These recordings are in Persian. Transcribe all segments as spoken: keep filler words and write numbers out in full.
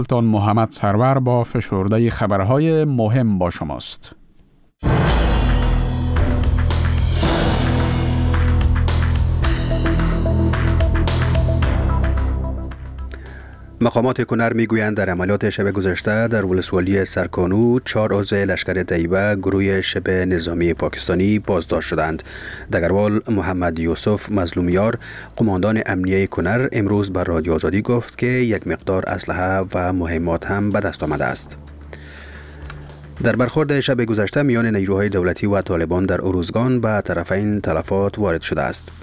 سلطان محمد سرور با فشرده خبرهای مهم با شماست. مقامات کنر میگویند در عملیات شب گذشته در ولسوالی سرکانو چهار عضو لشکر طیبه گروه شبه نظامی پاکستانی بازداشت شدند. دگروال محمد یوسف مظلومیار قماندان امنیه کنر امروز بر رادیو آزادی گفت که یک مقدار اسلحه و مهمات هم به دست آمده است. در برخورد شب گذشته میان نیروهای دولتی و طالبان در اروزگان به طرفین تلفات وارد شده است.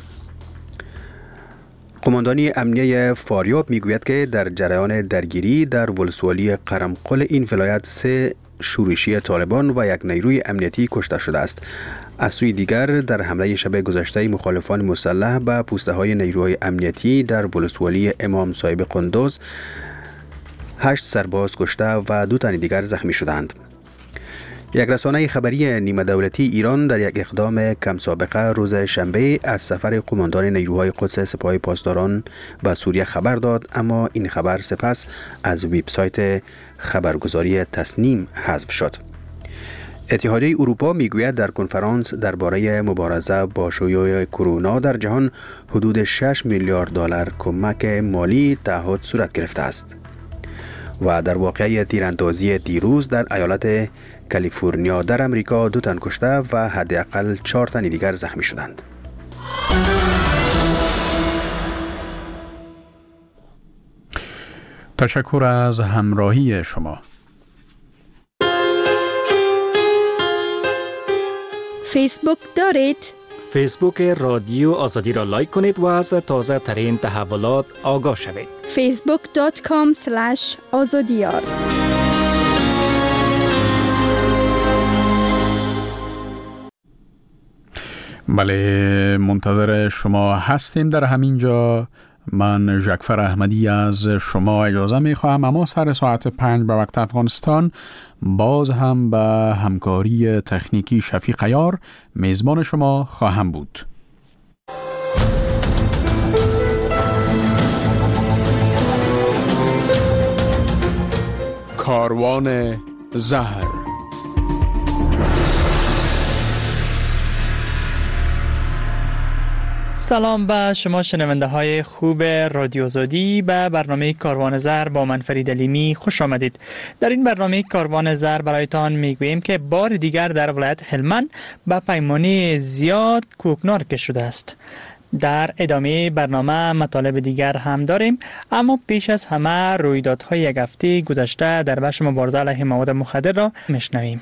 قماندانی امنیه فاریاب میگوید که در جریان درگیری در ولسوالی قرمقل این ولایت سه شورشی طالبان و یک نیروی امنیتی کشته شده است. از سوی دیگر در حمله شب گذشته مخالفان مسلح به پوسته های نیروهای امنیتی در ولسوالی امام صاحب قندوز هشت سرباز کشته و دو تن دیگر زخمی شدند. یک رسانه خبری نیمه دولتی ایران در یک اقدام کم سابقه روز شنبه از سفر قماندان نیروهای قدس سپاه پاسداران به سوریه خبر داد، اما این خبر سپس از وبسایت خبرگزاری تسنیم حذف شد. اتحادیه اروپا میگوید در کنفرانس درباره مبارزه با شیوع کرونا در جهان حدود شش میلیارد دلار کمک مالی تعهد صورت گرفته است. و در واقعه تیراندازی دیروز در ایالت کالیفرنیا در امریکا دو تن کشته و حداقل چهار تن دیگر زخمی شدند. تشکر از همراهی شما. فیسبوک دارید؟ فیسبوک رادیو آزادی را لایک کنید و از تازه ترین تحولات آگاه شوید. فیسبوک دات کام اسلش آزادیار. بله، منتظر شما هستیم در همین جا. من ژکفر احمدی از شما اجازه می خواهم، اما سر ساعت پنج به وقت افغانستان باز هم به همکاری تکنیکی شفیق عیار میزبان شما خواهم بود. کاروان زهر. سلام به شما شنونده های خوب رادیو آزادی. به برنامه کاروان زر با من فرید علیمی خوش آمدید. در این برنامه کاروان زر برایتان میگوییم که بار دیگر در ولایت هلمند به پیمانه زیاد کوکنار کشیده شده است. در ادامه برنامه مطالب دیگر هم داریم، اما پیش از همه رویدادهای یک هفته گذشته در بخش مبارزه علیه مواد مخدر را میشنویم.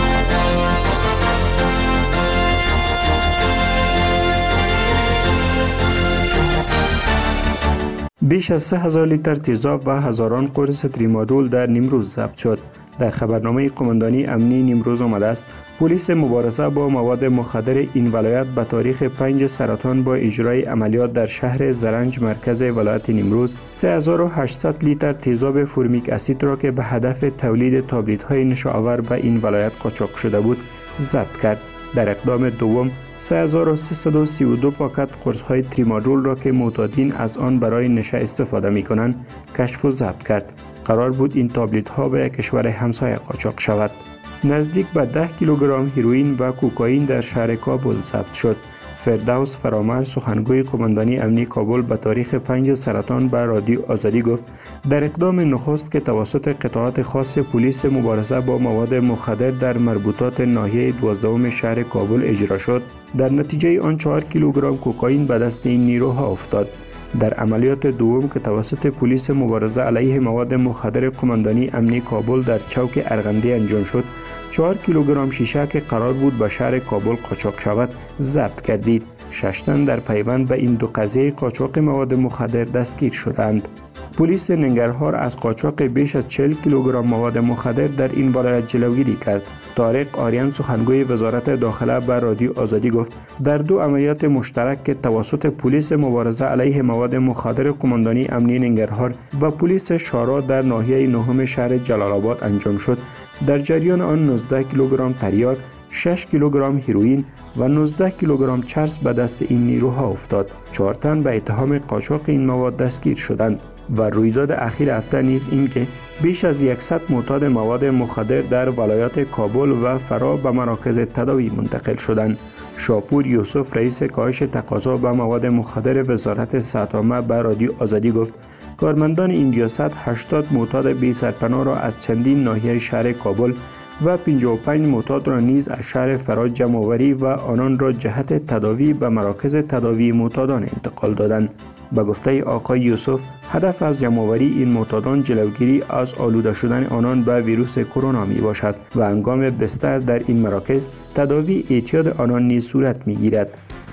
بیش از سه هزار لیتر تیزاب و هزاران قرص تریمادول در نیمروز ضبط شد. در خبرنامه قماندانی امنی نیمروز آمده است پلیس مبارزه با مواد مخدر این ولایت به تاریخ پنج سرطان با اجرای عملیات در شهر زرنج مرکز ولایت نیمروز سه هزار و هشتصد لیتر تیزاب فرمیک اسید را که به هدف تولید تابلت‌های نشاور به این ولایت قاچاق شده بود ضبط کرد. در اقدام دوم سه هزار و سیصد و سی و دو پاکت قرص‌های تریمادول را که معتادین از آن برای نشه استفاده می‌کنند کشف و ضبط کرد. قرار بود این تابلت‌ها به کشور همسایه قاچاق شود. نزدیک به ده کیلوگرم هیروئین و کوکائین در شهر کابل ضبط شد. فردوس فرامرز سخنگوی قماندانی امنی کابل به تاریخ پنج سرطان به رادیو آزادی گفت در اقدام نخست که توسط قطعات خاص پلیس مبارزه با مواد مخدر در مربوطات ناحیه دوازدهم شهر کابل اجرا شد، در نتیجه آن چهار کیلوگرم کوکائین به دست این نیروها افتاد. در عملیات دوم که توسط پلیس مبارزه علیه مواد مخدر قماندانی امنی کابل در چوک ارغندی انجام شد، چهار کیلوگرم شیشه که قرار بود به شهر کابل قاچاق شود ضبط کردید. شش تن در پیوند به این دو قضیه قاچاق مواد مخدر دستگیر شدند. پلیس ننگرهار از قاچاق بیش از چهل کیلوگرم مواد مخدر در این ولایت جلوگیری کرد. طارق آریان سخنگوی وزارت داخله به رادیو آزادی گفت در دو عملیات مشترک که توسط پلیس مبارزه علیه مواد مخدر قماندانی امنی ننگرهار و پلیس شارا در ناحیه نهم شهر جلال آباد انجام شد، در جریان آن نوزده کیلوگرم تریاک، شش کیلوگرم هیروئین و نوزده کیلوگرم چرس به دست این نیروها افتاد. چهار تن به اتهام قاچاق این مواد دستگیر شدند. و رویداد اخیر هفته نیز این که بیش از صد معتاد مواد مخدر در ولایات کابل و فرا به مراکز تداوی منتقل شدند. شاپور یوسف رئیس کاهش تقاضا به مواد مخدر وزارت صحت عامه به رادیو آزادی گفت کارمندان این ریاست هشتاد معتاد بی سرپناه را از چندین ناحیه شهر کابل و پنجاه و پنج معتاد را نیز از شهر فرا جمع آوری و آنان را جهت تداوی به مراکز تداوی معتادان انتقال دادند. به گفته آقای یوسف هدف از جمع آوری این معتادان جلوگیری از آلوده شدن آنان به ویروس کرونا می باشد و هنگام بستر در این مراکز تداوی اعتیاد آنان نیز صورت می گیرد.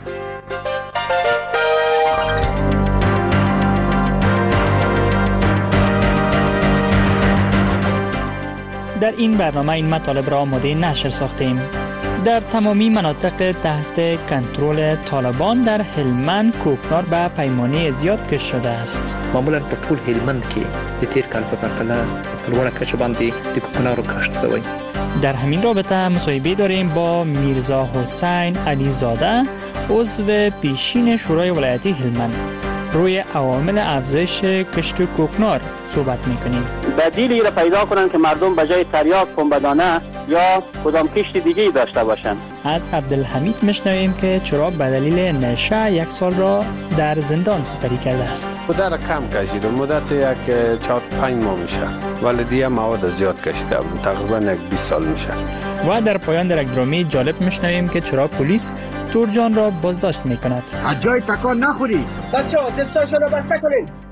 در این برنامه این مطالب را آماده نشر ساختیم. در تمامی مناطق تحت کنترل طالبان در هلمند کوکنار به پیمانه زیاد کش شده است. معمولا په ټول هلمند کې د تیر کال په پرتله په لوړه کچه باندې د کوکنارو کښت شوی. در همین رابطه مصاحبه داریم با میرزا حسین علی زاده عضو پیشین شورای ولایتی هلمند. روی عوامل افزایش کشت کوکنار صحبت میکنیم. بدیلی را پیدا کنند که مردم به جای تریاک، پنبه‌دانه یا کدام کشت دیگه‌ای داشته باشند. از عبدالحمید میشنویم که چرا به دلیل نشه یک سال را در زندان سپری کرده است. مدت کم کشیدم، مدت یک چهار پنج ماه میشه، ولی دیگه مواد زیاد کشیدم، تقریبا یک بیست سال میشه. و در پایان در یک درامی جالب میشنویم که چرا پلیس تورجان را بازداشت میکند. از جای تکان نخوری. بچه‌ها دستاشو رو بسته کنید.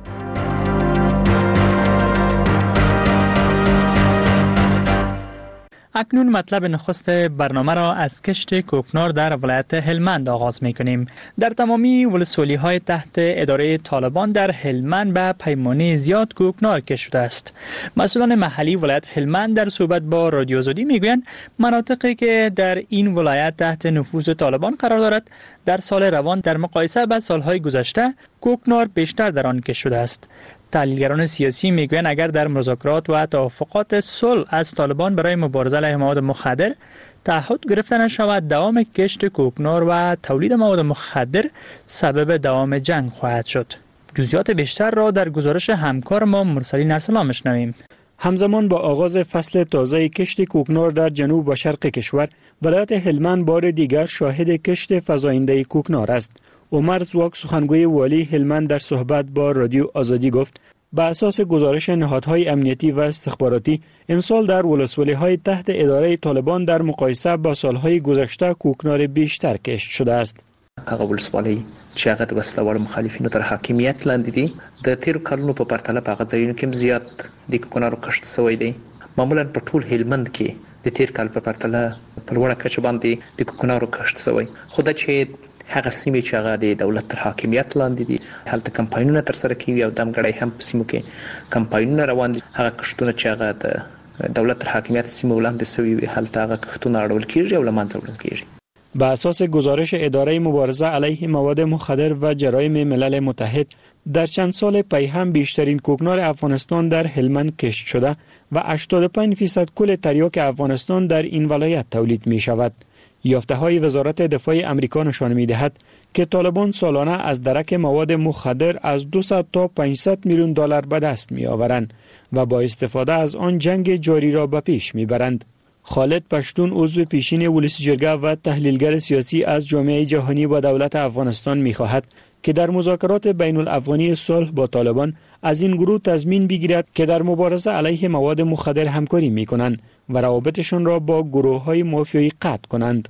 اکنون مطلب نخست برنامه را از کشت کوکنار در ولایت هلمند آغاز می‌کنیم. در تمامی ولسوالی‌های تحت اداره طالبان در هلمند به پیمانه زیاد کوکنار کشت شده است. مسئولان محلی ولایت هلمند در صحبت با رادیو آزادی میگویند مناطقی که در این ولایت تحت نفوذ طالبان قرار دارد در سال روان در مقایسه با سالهای گذشته کوکنار بیشتر در آن کشت شده است. تحلیلگران سیاسی میگویند اگر در مذاکرات و توافقات صلح از طالبان برای مبارزه علیه مواد مخدر تعهد گرفته نشود، دوام کشت کوکنار و تولید مواد مخدر سبب دوام جنگ خواهد شد. جزئیات بیشتر را در گزارش همکار ما مرسلین ارسلان میشنویم. همزمان با آغاز فصل تازه کشت کوکنار در جنوب و شرق کشور، ولایت هلمند بار دیگر شاهد کشت فزاینده کوکنار است. عمر زواک سخنگوی والی هلمند در صحبت با رادیو آزادی گفت به اساس گزارش نهادهای امنیتی و استخباراتی امسال در ولسوالی‌های تحت اداره طالبان در مقایسه با سالهای گذشته کوکنار بیشتر کشت شده است. هغه ولسوالۍ چې هغه د وسلوالو مخالفینو تر حاکمیت لاندې دي د تیرو کلونو په پرتله په هغه ځایونو کې زیات د کوکنارو کښت شوی دی. معمولا په ټول هلمند کې د تیر کال په پرتله په لوړه کچه باندې د کوکنارو کښت شوی. خو دا چې هغه سیمې چې هغه د دولت تر حاکمیت لاندې دي هلته کمپاینونه ترسره کیږي او دمګړی هم په سیمو کې کمپاینونه روان دي. هغه کښتونه چې هغه د دولت تر حاکمیت سیمو لاندې شوي وي هلته هغه کښتونه اړول کیږي او له منځه وړل کیږي. به اساس گزارش اداره مبارزه علیه مواد مخدر و جرایم ملل متحد در چند سال پی هم بیشترین کوکنار افغانستان در هلمند کشت شده و هشتاد و پنج درصد کل تریاک افغانستان در این ولایت تولید می شود. یافته‌های وزارت دفاع آمریکا نشان می‌دهد که طالبان سالانه از درک مواد مخدر از دویست تا پانصد میلیون دلار به دست می‌آورند و با استفاده از آن جنگ جاری را به پیش می‌برند. خالد پشتون عضو پیشین ولسی جرگه و تحلیلگر سیاسی از جامعه جهانی و دولت افغانستان می‌خواهد که در مذاکرات بین الافغانی صلح با طالبان از این گروه تضمین بگیرد که در مبارزه علیه مواد مخدر همکاری می‌کنند و روابطشان را با گروه‌های مافیایی قطع کنند.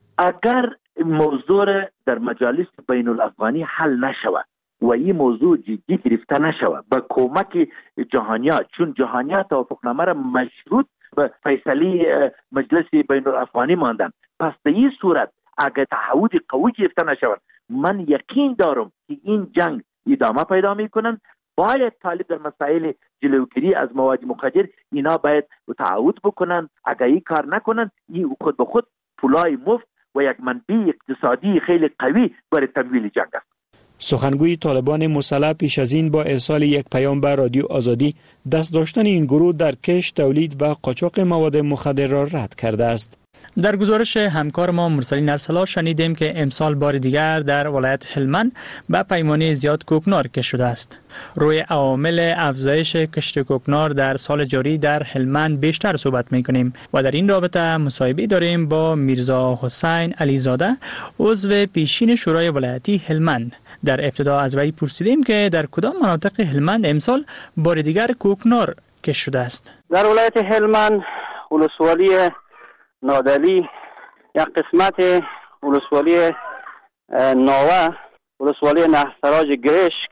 اگر موضوع در مجالس بین الافغانی حل نشود و این موضوع جدی گرفته نشود به کمک جهانیات، چون جهانیات توافقنامه را مشروط به فیصله مجلس بین الافغانی ماندن، پس در این صورت اگر تعهد قوی گرفته نشود من یقین دارم که این جنگ ادامه پیدا میکنند. باید طالب در مسائل جلوگیری از مواد مخدر اینا باید تعهد بکنند. اگر این کار نکنند این خود به خود پولای مفت و یک منبع اقتصادی خیلی قوی برای تمویل جنگ است. سخنگوی طالبان مسلح پیش از این با ارسال یک پیام به رادیو آزادی دست داشتن این گروه در کشت، تولید و قاچاق مواد مخدر را رد کرده است. در گزارش همکار ما مرسلین ارسلا شنیدیم که امسال بار دیگر در ولایت هلمند به پیمانه زیاد کوکنار کشت شده است. روی عوامل افزایش کشت کوکنار در سال جاری در هلمند بیشتر صحبت می‌کنیم و در این رابطه مصاحبه داریم با میرزا حسین علیزاده، عضو پیشین شورای ولایتی هلمند. در ابتدا از وی پرسیدیم که در کدام مناطق هلمند امسال بار دیگر کوکنار کشت شده است. در ولایت هلمند ولسوالی نادلی، یک قسمت ولسوالی ناوه، ولسوالی نهسراج گرشک،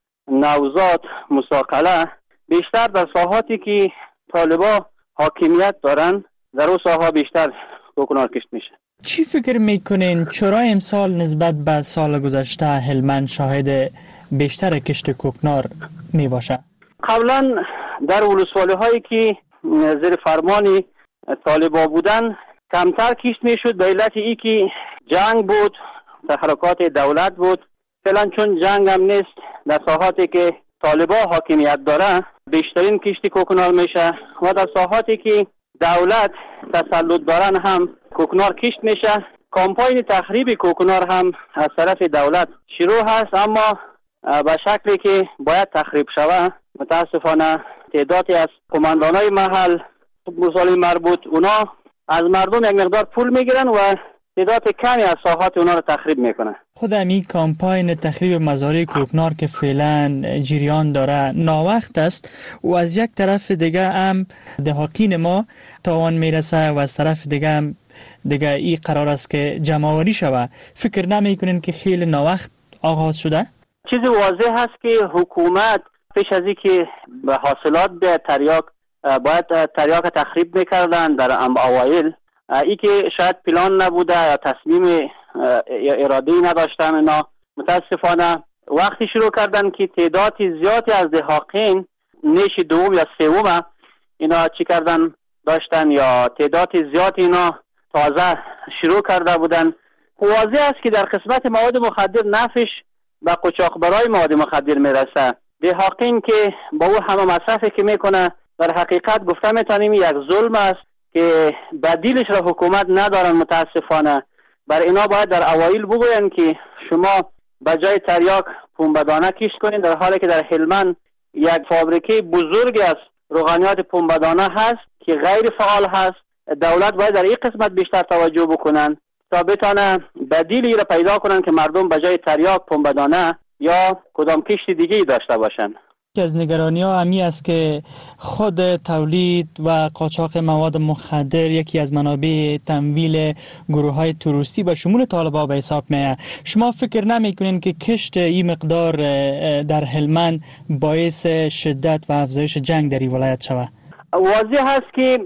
نوزاد، مساقله، بیشتر در ساحاتی که طالبا حاکمیت دارن در اون ساحا بیشتر کوکنار کشت میشه. چی فکر میکنین چرا امسال نسبت به سال گذشته هلمند شاهد بیشتر کشت کوکنار میباشه؟ قبلا در ولسوالی هایی که زیر فرمانی طالبا بودن کمتر کشت میشد به علت ای که جنگ بود، تحرکات دولت بود. فعلا چون جنگ هم نیست، در ساحاتی که طالبا حاکمیت داره بیشترین کشت کوکنار میشه و در ساحاتی که دولت تسلط دارن هم کوکنار کشت میشه. کامپاین تخریب کوکنار هم از طرف دولت شروع هست، اما به شکلی که باید تخریب شود. متاسفانه تعدادی از قماندانای محل مسائل مربوط اونا از مردم یک مقدار پول میگیرن و تعداد کمی از ساحات اونا رو تخریب میکنن. خود همین کامپاین تخریب مزارع کوکنار که فعلا جریان داره ناوقت است و از یک طرف دیگه هم دهاقین ما تاوان میرسه و از طرف دیگه هم دیگه این قرار است که جمع‌آوری شود. فکر نمیکنین که خیلی ناوقت آغاز شده؟ چیزی واضح هست که حکومت پیش از اینکه به حاصلات به تریاک باید تریاک تخریب میکردن در اوایل، ای که شاید پلان نبوده یا تصمیم اراده‌ای نداشتن اینا. متاسفانه وقتی شروع کردن که تعداد زیادی از دهاقین نیش دوم یا سوم اینا چی کردن داشتن یا تعداد زیادی اینا تازه شروع کرده بودن، واضح است که در قسمت مواد مخدر نفش به قاچاقبرای مواد مخدر میرسه. دهاقین که با او همه مصرفی که میکنه در حقیقت گفته میتونیم یک ظلم است که بدیلش را حکومت ندارن. متاسفانه بر اینا باید در اوایل بگوین که شما به جای تریاک پنبه‌دانه کشت کنین، در حالی که در هلمند یک فابریکه بزرگی از روغنیات پنبه‌دانه هست که غیر فعال هست. دولت باید در این قسمت بیشتر توجه بکنن تا بتانه بدیلی را پیدا کنن که مردم به جای تریاک پنبه‌دانه یا کدام کشت دیگه داشته باشن. یکی از نگرانی ها همی است که خود تولید و قاچاق مواد مخدر یکی از منابع تمویل گروه های تروریستی به شمول طالبان به حساب میاد. شما فکر نمی کنین که کشت این مقدار در هلمند باعث شدت و افزایش جنگ در این ولایت شود؟ واضح هست که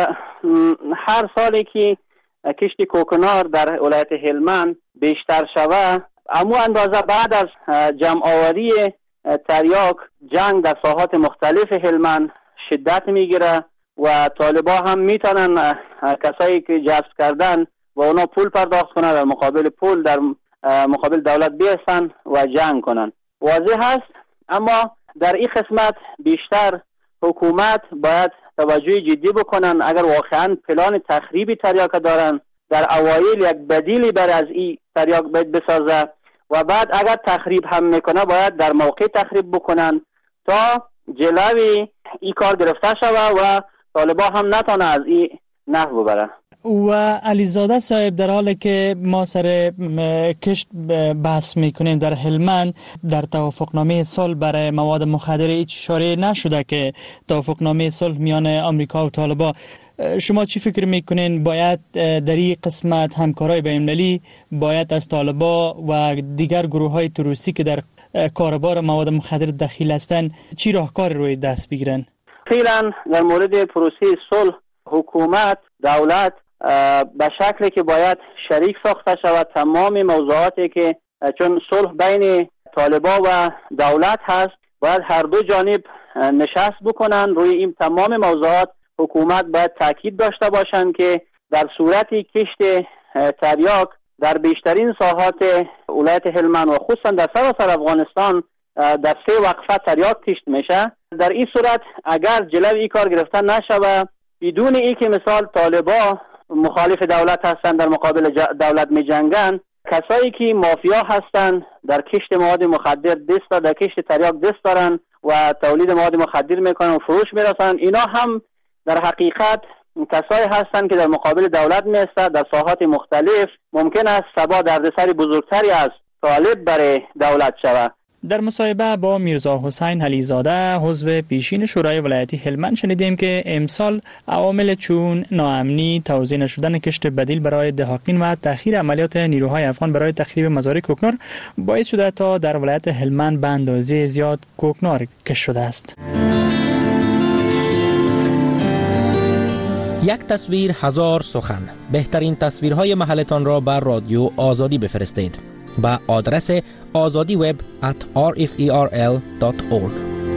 هر سالی که کشت کوکنار در ولایت هلمند بیشتر شود، اما اندازه بعد از جمع آوری تریاک جنگ در ساحات مختلف هلمند شدت میگیره و طالبا هم میتونن کسایی که جذب کردن و اونا پول پرداخت کنن، در مقابل پول در مقابل دولت بیستن و جنگ کنن. واضح هست، اما در این قسمت بیشتر حکومت باید توجه جدی بکنن. اگر واقعا پلان تخریب تریاک دارن، در اوایل یک بدیلی بر از این تریاک باید بسازه و بعد اگر تخریب هم میکنه باید در موقع تخریب بکنن تا جلوی این کار گرفته شود و طالبا هم نتونه از این نفع ببره. و علیزاده صاحب، در حالی که ما سر کشت بحث میکنیم در هلمند، در توافقنامه صلح برای مواد مخدر هیچ اشاره نشده که توافقنامه صلح میان آمریکا و طالبان. شما چی فکر میکنین باید در این قسمت همکارای بین‌المللی باید از طالبان و دیگر گروه های تروریستی که در کاروبار مواد مخدر دخیل هستند چی راهکار روی دست بگیرن؟ فعلا در مورد پروسه صلح حکومت دولت به شکلی که باید شریک ساخته شود تمام موضوعاتی که چون صلح بین طالبان و دولت هست باید هر دو جانب نشست بکنن روی این تمام موضوعات. حکومت باید تاکید داشته باشند که در صورتی کشت تریاک در بیشترین ساحات ولایت هلمند و خصوصا در سراسر افغانستان در سه وقفه تریاک کشت میشه، در این صورت اگر جلوی این کار گرفته نشود بدون اینکه مثال طالبا مخالف دولت هستند در مقابل دولت می جنگند، کسایی که مافیا هستند در کشت مواد مخدر دست در کشت تریاک دست دارن و تولید مواد مخدر میکنن و فروش میرسن، اینا هم در حقیقت کسایی هستند که در مقابل دولت میستند در ساحات مختلف. ممکن است سبا دردسر بزرگتری از طالب برای دولت شود. در مصاحبه با میرزا حسین علیزاده عضو پیشین شورای ولایتی هلمند شنیدیم که امسال عوامل چون ناامنی، توزیع نشدن کشت بدیل برای دهاقین و تأخیر عملیات نیروهای افغان برای تخریب مزارع کوکنار باعث شده تا در ولایت هلمند به اندازه زیاد کوکنار کشت شده است. یک تصویر هزار سخن. بهترین تصویرهای محلتان را بر رادیو آزادی بفرستید با آدرس azadi web at r f e r l dot org.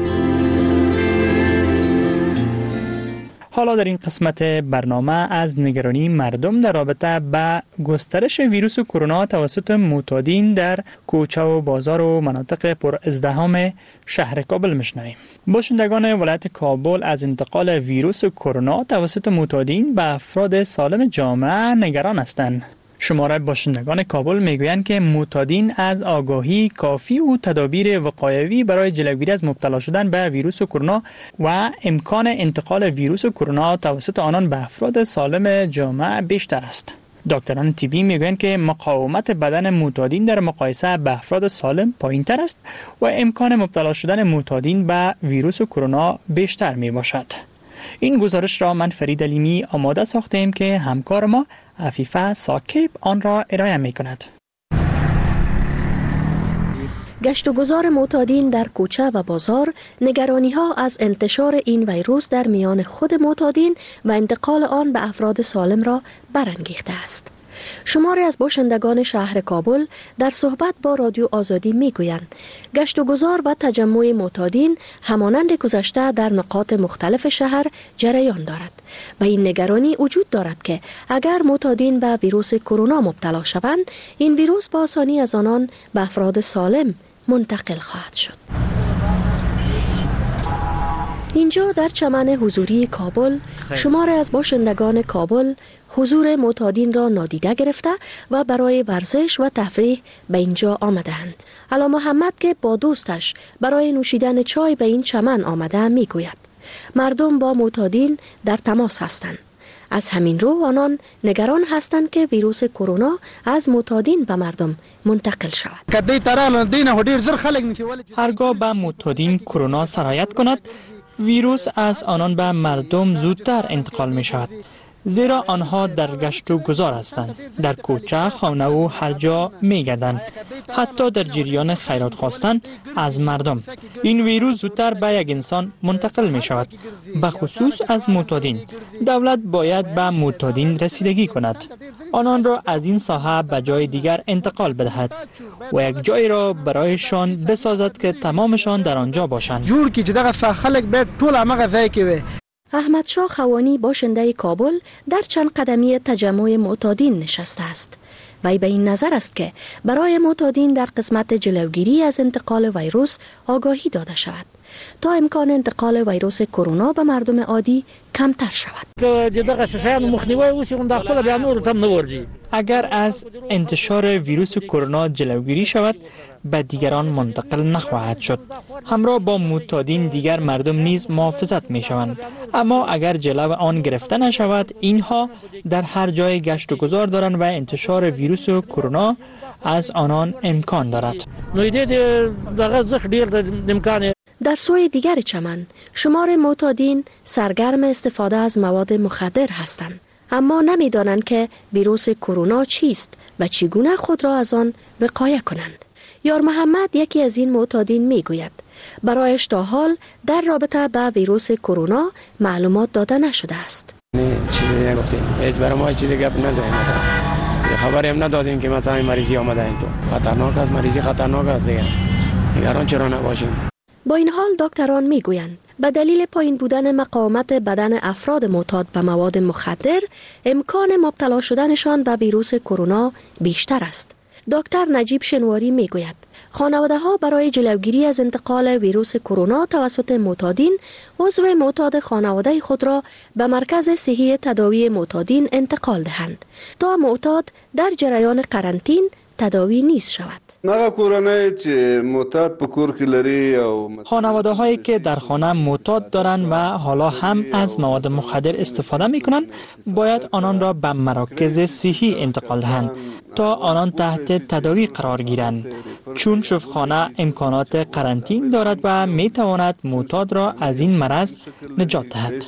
حالا در این قسمت برنامه از نگرانی مردم در رابطه با گسترش ویروس کرونا توسط معتادین در کوچه و بازار و مناطق پر ازدحام شهر کابل میشنویم. باشندگان ولایت کابل از انتقال ویروس کرونا توسط معتادین به افراد سالم جامعه نگران هستند. شماره باشندگان کابل میگویند که معتادین از آگاهی کافی و تدابیر وقایوی برای جلوگیری از مبتلا شدن به ویروس کرونا و امکان انتقال ویروس کرونا توسط آنان به افراد سالم جامعه بیشتر است. دکتران طبی میگویند که مقاومت بدن معتادین در مقایسه به افراد سالم پایین‌تر است و امکان مبتلا شدن معتادین به ویروس کرونا بیشتر می باشد. این گزارش را من فرید علیمی آماده ساختیم که همکار ما عفیفه ساکب آن را ارائه می کند. گشت و گذار معتادین در کوچه و بازار نگرانی ها از انتشار این ویروس در میان خود معتادین و انتقال آن به افراد سالم را برانگیخته است. شماری از باشندگان شهر کابل در صحبت با رادیو آزادی میگویند گشت و گذار و تجمع معتادین همانند گذشته در نقاط مختلف شهر جریان دارد و این نگرانی وجود دارد که اگر معتادین به ویروس کرونا مبتلا شوند، این ویروس با آسانی از آنان به افراد سالم منتقل خواهد شد. اینجا در چمن حضوری کابل شمار از باشندگان کابل حضور معتادین را نادیده گرفته و برای ورزش و تفریح به اینجا آمدند. علا محمد که با دوستش برای نوشیدن چای به این چمن آمده میگوید مردم با معتادین در تماس هستند. از همین رو آنان نگران هستند که ویروس کرونا از معتادین به مردم منتقل شود. هرگاه به معتادین کرونا سرایت کند، ویروس از آنان به مردم زودتر انتقال می شود، زیرا آنها در گشت و گذار هستند، در کوچه، خانه و هر جا می گردند، حتی در جریان خیرات خواستن از مردم. این ویروس زودتر به یک انسان منتقل می شود، به خصوص از معتادین. دولت باید به معتادین رسیدگی کند، آنان را از این ساحه به جای دیگر انتقال بدهد و یک جای را برایشان بسازد که تمامشان در آنجا باشند. جور کی چې دغه خلک به ټول هغه ځای کې وي. احمد شاه خوانی باشنده کابل در چند قدمی تجمع معتادین نشسته است. وی به این نظر است که برای معتادین در قسمت جلوگیری از انتقال ویروس آگاهی داده شود تا امکان انتقال ویروس کرونا به مردم عادی کمتر شود. اگر از انتشار ویروس کرونا جلوگیری شود، به دیگران منتقل نخواهد شد. همراه با معتادین دیگر مردم نیز محافظت می شوند. اما اگر جلو آن گرفته نشود، اینها در هر جای گشت و گذار دارند و انتشار ویروس کرونا از آنان امکان دارد. در سوی دیگر چمن شمار معتادین سرگرم استفاده از مواد مخدر هستند، اما نمی‌دانند که ویروس کرونا چیست و چگونه خود را از آن وقایه کنند. یار محمد یکی از این معتادین میگوید برایش تا حال در رابطه با ویروس کرونا معلومات داده نشده است. نه چیزی نگفتیم، هیچ برای ما چیزی گپ نزدیم، مثلا خبری هم ندادیم که مثلا این مریضی آمده این تو. خطرناک است، مریضی خطرناک است دیگه. نگران چرا نباشیم؟ با این حال دکتران میگویند به دلیل پایین بودن مقاومت بدن افراد معتاد به مواد مخدر، امکان مبتلا شدنشان به ویروس کرونا بیشتر است. دکتر نجیب شنواری می گوید خانواده ها برای جلوگیری از انتقال ویروس کرونا توسط معتادین عضو معتاد خانواده خود را به مرکز صحی تداوی معتادین انتقال دهند تا معتاد در جریان قرنطین تداوی نیز شود. خانواده هایی که در خانه معتاد دارند و حالا هم از مواد مخدر استفاده می کنند باید آنان را به مراکز صحی انتقال دهند تا آنان تحت تداوی قرار گیرند، چون شفاخانه امکانات قرنطین دارد و می تواند معتاد را از این مرض نجات دهد.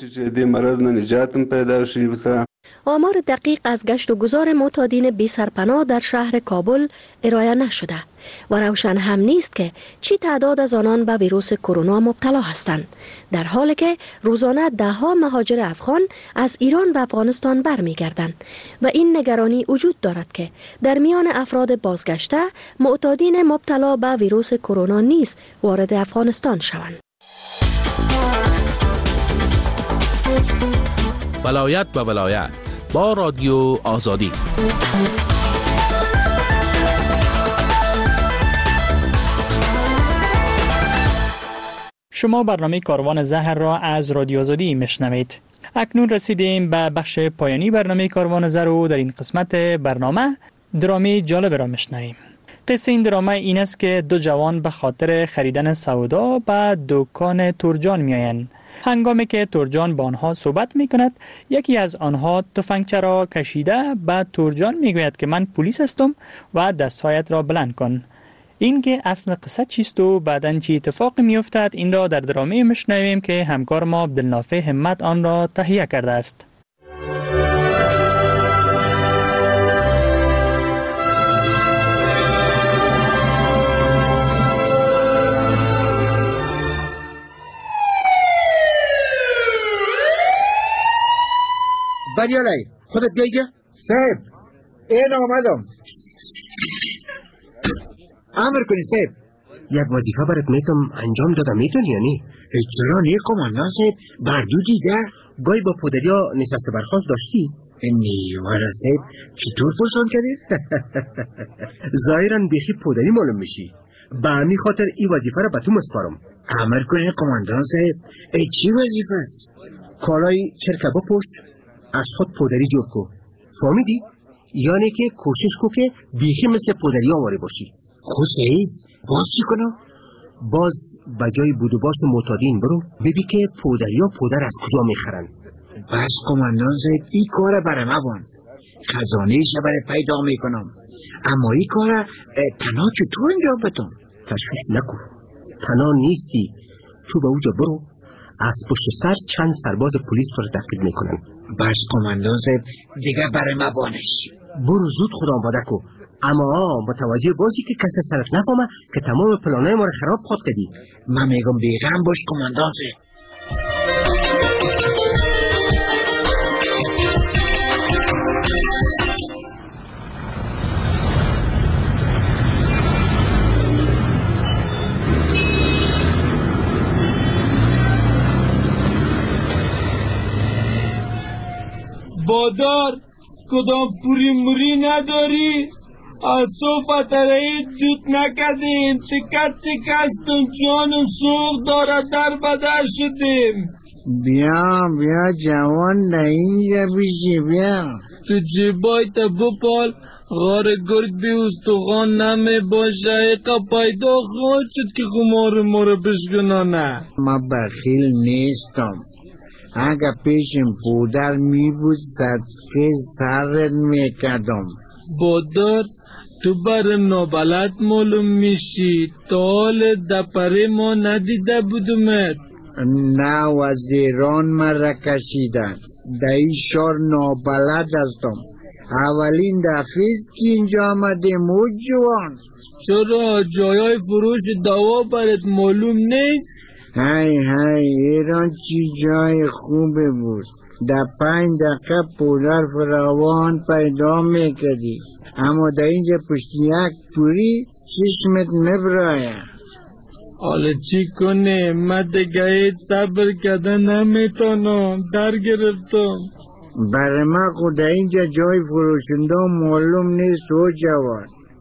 آمار دقیق از گشت و گذار معتادین بی سرپناه در شهر کابل ارائه نشده و روشن هم نیست که چی تعداد از آنان به ویروس کرونا مبتلا هستند، در حالی که روزانه ده ها مهاجر افغان از ایران و افغانستان برمیگردند و این نگرانی وجود دارد که در میان افراد بازگشته معتادین مبتلا به ویروس کرونا نیز وارد افغانستان شوند. ولایت به ولایت با رادیو آزادی. شما برنامه کاروان زهر را از رادیو آزادی میشنوید. اکنون رسیدیم به بخش پایانی برنامه کاروان زهر و در این قسمت برنامه درامی جالب را میشنویم. قصه این درامه این است که دو جوان به خاطر خریدن سودا به دکان ترجان میآیند. هنگامی که ترجان با آنها صحبت می کند، یکی از آنها تفنگچه را کشیده به ترجان می گوید که من پلیس هستم و دستهایت را بلند کن. این که اصل قصه چیست و بعداً چی اتفاق می افتد این را در درامه میشنویم که همکار ما عبدالنافع همت آن را تهیه کرده است. بریالای خودت بیایجا صاحب این آمدم امر کنی صاحب یک وظیفه برات میتونم انجام دادم میتونی یا نی؟ چرا نی قماندان صاحب بردو دیده گاهی با پدریا نشسته برخواست داشتی؟ نیوارا صاحب چطور پرسان کردی؟ ظاهرا بیخی پدری معلوم میشی به همین خاطر این وظیفه را به تو مسپارم. امر کنی قماندان صاحب ای چی وظیفه است؟ کالای چرکه بپوش از خود پودری جور کو، فهمیدی؟ یعنی که کوشش کو که بیخی مثل پودری آواره باشی. خود سیز باز چی کنم؟ باز بجای بودوباس معتادین برو ببی که پودری ها پودر از کجا میخرن. بس قماندان صاحب این کار برای موان خزانه شبر پیدا میکنم، اما این کار تنها چطور انجام بدم؟ تشویش نکن، تنها نیستی، تو به اوجا برو از پشت سر چند سرباز پلیس رو تعقیب میکنن. بس قماندان صاحب دیگه برای ما بانش برو زود خدا آماده کو، اما متوجه باشی که کسی سرت نفهمه که تمام پلانای ما رو خراب خود کردی. من میگم بیغم باش قماندان صاحب. بادار کدام پوری موری نداری؟ از صوفت رایی دود نکردیم، تکت تکستم جانم سوخ داره در بدر شدیم. بیا بیا جوان نه اینجا بیشی بیا تو جیبای تا بپال غار گرگ بی استخوان نمی باشه. ایقا پیدا خواهد شد که خمار ما رو بشکنانه. ما بخیل نیستم، اگه پیشم پودر می بود صدقه سرت می کدم. بادار تو برم نابلد معلوم میشی، تا حال دپره ما ندیده بودمت. نه وزیران مرا کشیدن، در این شار نابلد هستم. اولین دفعیست که اینجا آمدیم او جوان. چرا جایای فروش دوا برات معلوم نیست؟ های های ایران چی جای خوبه بود، در پنج دقیقه پودر فراوان پیدا میکردی، اما در اینجا پشت یک پوری چشمت نبرایه. حالا چی کنه؟ من دیگه هیچ صبر کردن نمیتونم، در گرفتم. برای من خود در اینجا جای فروشنده معلوم نیست او جوان.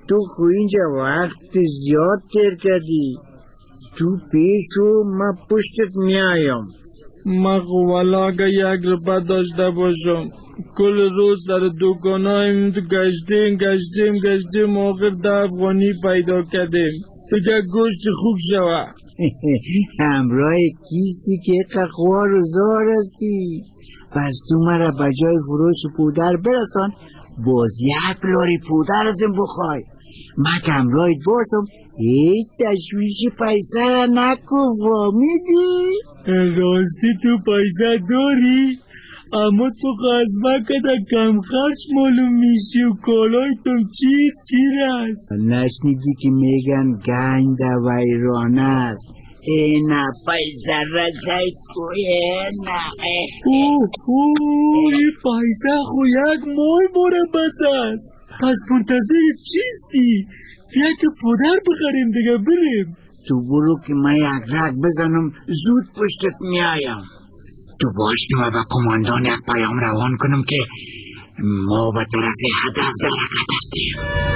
تو خو اینجا وقت زیاد تیر کردی. تو پیشو من پشتت میایم. من خو والا اگه یک روپه داشته باشم کل روز سر دکانایم گشتیم گشتیم گشتیم آخر ده افغانی پیدا کردیم دیگه گوشت خوب شوه. همراه کیستی که قخوار و زار هستی. پس تو مرا بجای فروش پودر برسان باز یک لاری پودر ازم بخوای. من که همراهت باشم هیچ تشویش پیسه نکو فهمیدی؟ راستی تو پیسه داری؟ اما تو خزمه کده کم خرچ معلوم میشی و کالای تم چیر چیر است. نشنیدی که میگن گنج در ویرانه است. اینا پیسه رسید کوی اینا. اوه اوه این پیسه خو یک مال باره بس است. پس منتظر چیستی؟ بیا که پودر بخریم دیگه بریم. تو برو که من یک رگ بزنم زود پشتت میایم. تو باش که من به کماندان یک پیام روان کنم که ما به طرف هدف در حرکت هستیم.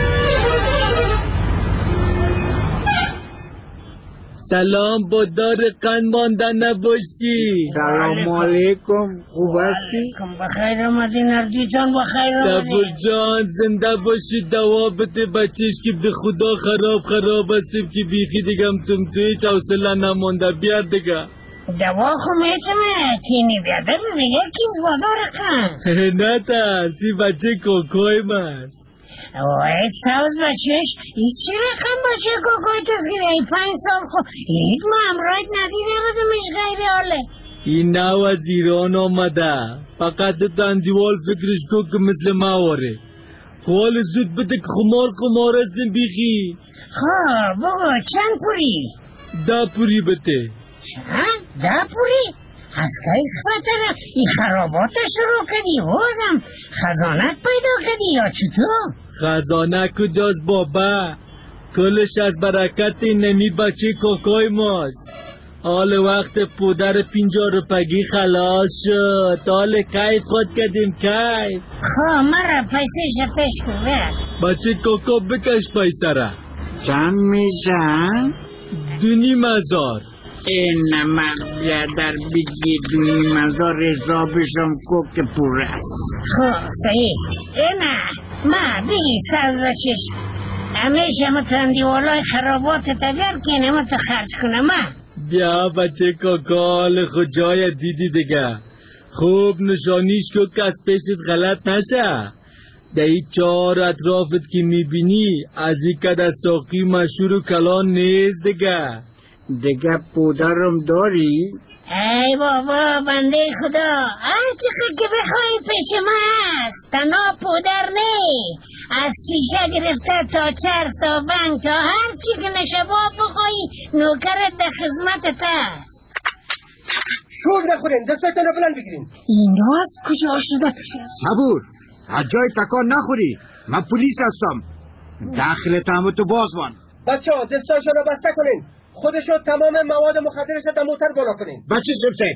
سلام با دار قند مانده نباشی. سلام علیکم خوب هستی؟ بخیر آمدی نردیتان بخیر آمدی. صبر جان زنده باشی دوا بده بچهش که به خدا خراب خراب هستیم که بیخی دیگم تم توی هیچ حوصله نمانده بیار دیگه. دوا خو میتونه تینی بیاده ببینه کیز بادار قند. نه ترسی بچه کوکوی ماست. وای سوز بچهش ای چی رقم بچه کوکوی تسگیره ای پنج سال خو هیچ ما امرایت ندیده بودمش غیری حاله. این نو از ایران آمده فقط تندیوال فکرش کو که مثل ما واره. خوال زود بده که خمار خمار هستیم بیخی. خواه بگو چند پوری؟ ده پوری بده. چند؟ ده پوری؟ از که خطره ای خرابات شروع کردی بازم خزانت پیدا کردی یا چطور؟ خزانه کجاست بابا؟ کلش از برکت نمی بچه کوکوی ماست. حال وقت پودر پینجا روپگی خلاص شد. حال کیف خود کردیم کیف. خواه مرا پیسه شپش کرد بچه کوکو بکش پیسه را. چند میشن؟ دونی مزار. این مغبیه در بگی دونی مزار حسابشم کو که پور است. خواه صحیح اینا ما بگی سازشش همیشه متندی والای خرابات تبیر که نمت خرج کنم ما. بیا بچه کاکال خود جای دیدی دیگه. خوب نشانیش که کس پیشت غلط نشه. در این چهار اطرافت که میبینی از این کد از ساقی مشهور و کلان نیست دیگه. دیگه پودرم داری؟ ای بابا بنده خدا هر چقدر که بخوایی پیش ما هست. تنها پودر نی از شیشه گرفته تا چرس تا بنگ تا هر چی که نشبا بخوایی نوکرت در خدمتت هست. شور نخورین دستتون رو بلند بگیرین. این راز کجا شده؟ صبور از جای تکان نخوری. من پلیس هستم. داخل تهمتو باز بان. بچه ها دستاشو رو بسته کنین. خودشو تمام مواد مخدرش در موتر بالا کنین. بچه سبسه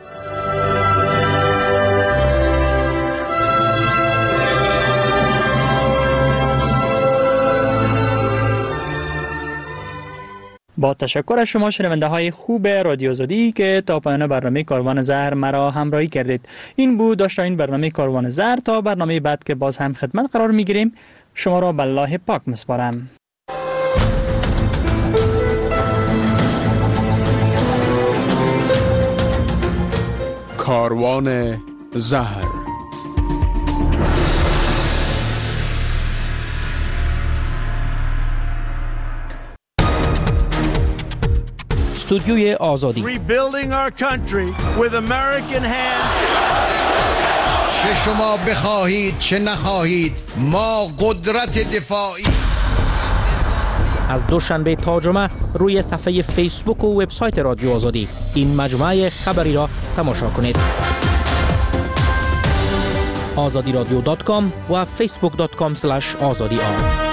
با تشکر از شما شنونده های خوب رادیو آزادی که تا پایان برنامه کاروان زهر مرا همراهی کردید. این بود داشت این برنامه کاروان زهر. تا برنامه بعد که باز هم خدمت قرار می گیریم شما را به الله پاک میسپارم. کاروان زهر. استودیوی آزادی. Rebuilding our country with American hands. چه شما بخواهید چه نخواهید ما قدرت دفاعی. از دوشنبه تا جمعه روی صفحه فیسبوک و وبسایت رادیو آزادی این مجموعه خبری را تماشا کنید. آزادی رادیو دات کام و فیسبوک دات کام اسلش آزادی آر.